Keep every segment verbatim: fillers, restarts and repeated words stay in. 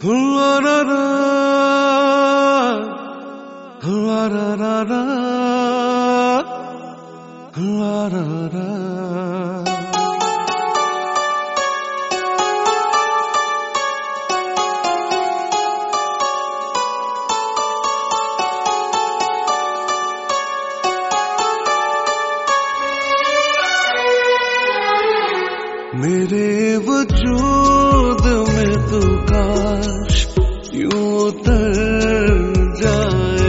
La la la, la la la la, la la la. मेरे वजूद में तू काश यूं उतर जाए,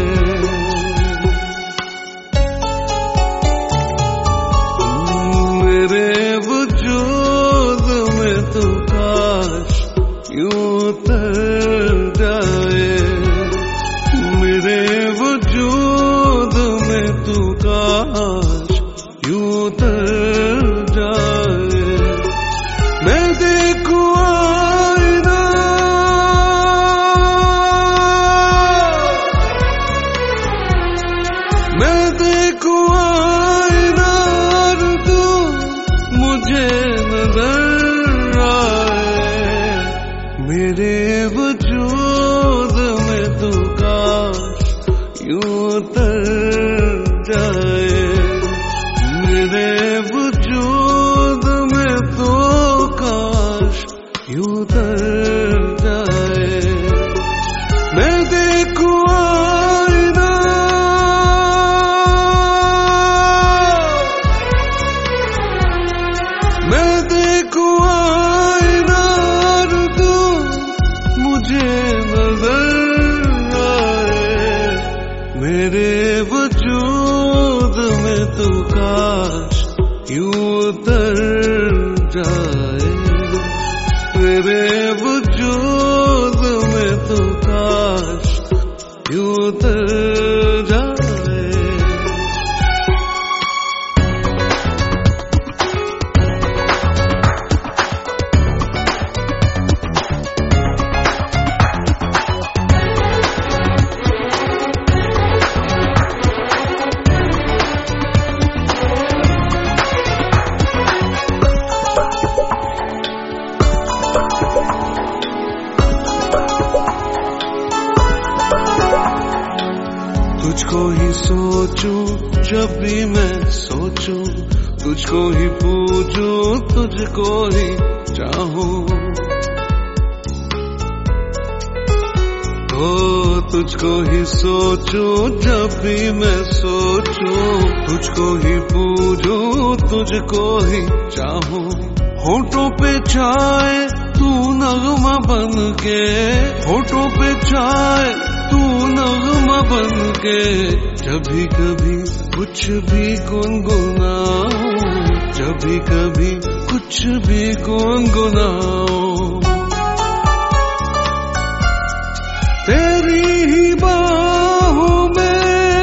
मेरे वजूद में तू काश यूं उतर जाए, मेरे वजूद में तू काश यूं उतर जाए। मैं देखूं आईना, मैं देखूं आईना और तू मुझे नजर आए, मेरे वजूद में तू काश यूं उतर जाए, मेरे वजूद में तू काश यूं उतर जाए। मैं देखूं आईना, मैं देखूं आईना और तू मुझे नजर आए, मेरे वजूद में तू काश यूं उतर जाए, मेरे वजूद में तू काश यूं उतर जाए। तुझको ही सोचूं जब भी मैं सोचूं, तुझको ही पूजूं, तुझको ही चाहूं, ओ तुझको ही सोचूं जब भी मैं सोचूं, तुझको ही पूजूं, तुझको ही चाहूं। होठों पे छाए तू नगमा बन के, होठों पे छाए तू नगमा बन के, कभी कभी कुछ भी गुनगुनाओ, कभी कभी कुछ भी गुनगुनाओ। तेरी ही बाहों में,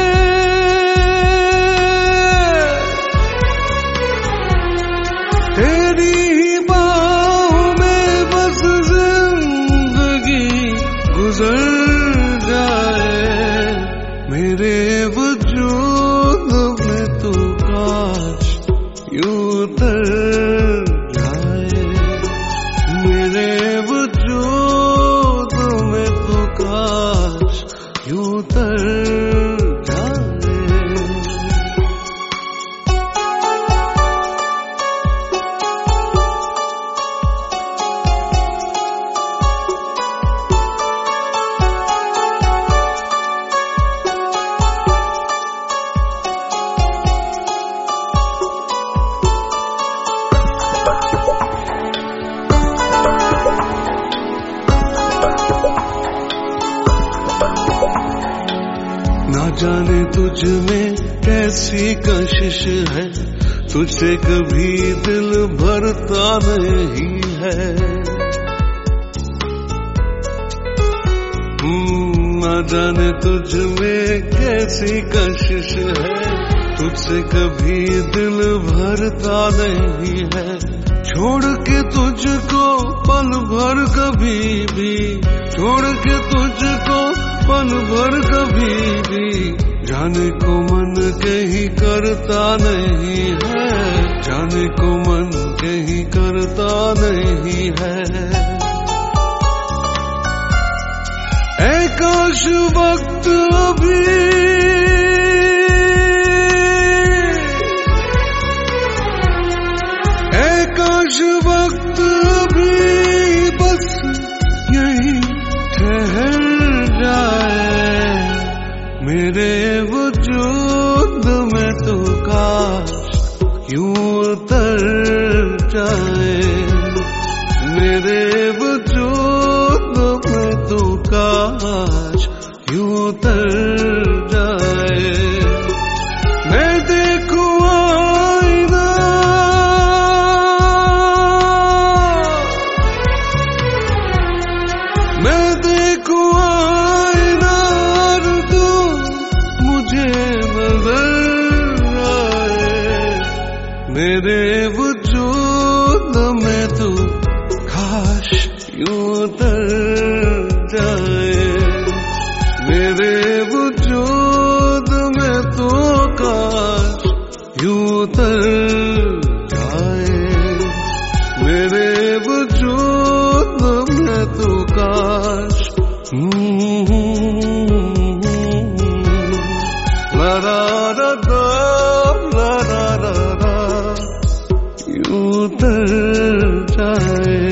तेरी ही बाहों में बस जिंदगी गुजर जाए, मेरे वजूद में तू काश यूं उतर जाए, मेरे वजूद में तू काश यूं उतर जाए। ना जाने तुझ में कैसी कशिश है, तुझसे कभी दिल भरता नहीं है। ना जाने तुझ में कैसी कशिश है, तुझसे कभी दिल भरता नहीं है। छोड़ के तुझको पल भर कभी भी, छोड़ के तुझको पल भर कभी भी, जाने को मन कहीं करता नहीं है, जाने को मन कहीं करता नहीं है। काश वक्त अभी है, काश वक्त अभी बस यही ठहर जाए मेरे वजूद में तो काश यूं उतर जाए मेरे वजूद में तो काश यूं उतर जाए। मैं देखूं आईना, मैं देखूं आईना तू मुझे नजर आए मेरे वजूद में तू काश यूं उतर जाए मेरे वजूद में तो काश यूं उतर जाए मेरे वजूद में तो काश ला ला ला ला ला ला यूं उतर जाए।